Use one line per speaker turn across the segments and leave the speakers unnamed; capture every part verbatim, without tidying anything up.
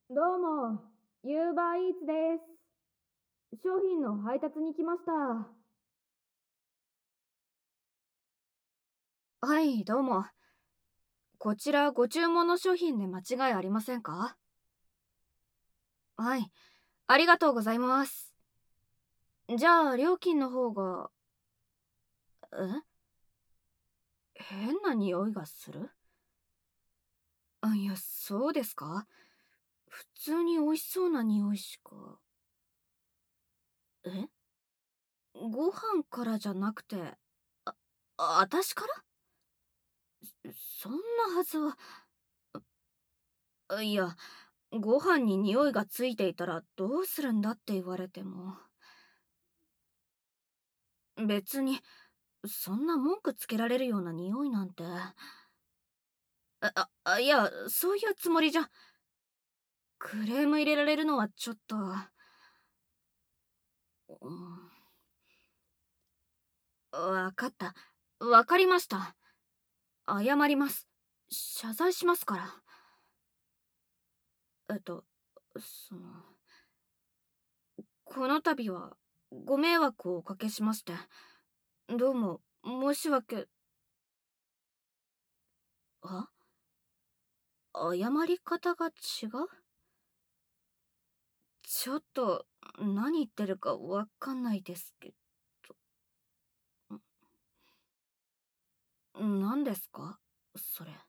どうも、ユーバーイーツです。商品の配達に来ました。
はい、どうも。こちらご注文の商品で間違いありませんか？はい、ありがとうございます。じゃあ、料金の方が、え変な匂いがする？あ、いや、そうですか？普通に美味しそうな匂いしか。えご飯からじゃなくて、あ、あたしから？そんなはずは。あいや、ご飯に匂いがついていたらどうするんだって言われても。別に、そんな文句つけられるような匂いなんて。あ、あ、あいや、そういうつもりじゃ。クレーム入れられるのはちょっと。うん、わかった。わかりました。謝ります。謝罪しますから。えっと、その、この度はご迷惑をおかけしまして、どうも申し訳。あ謝り方が違う？ちょっと何言ってるかわかんないですけど。何ですかそれ？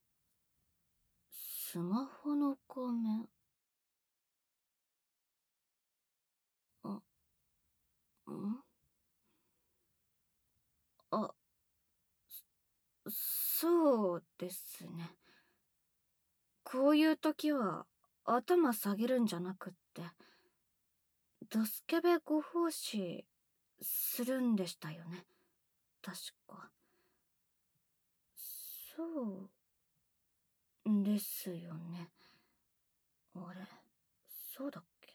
スマホの画面。あ、んあ、そうですね。こういう時は頭下げるんじゃなくって、ドスケベご奉仕するんでしたよね。確か。そうですよね。あれ、そうだっけ？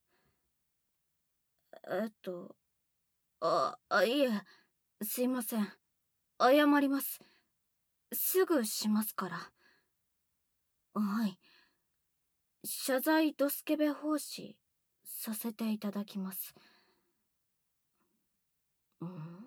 えっと、あ、あ、いえ、すいません。謝ります。すぐしますから。はい。謝罪ドスケベ奉仕させていただきます。うん。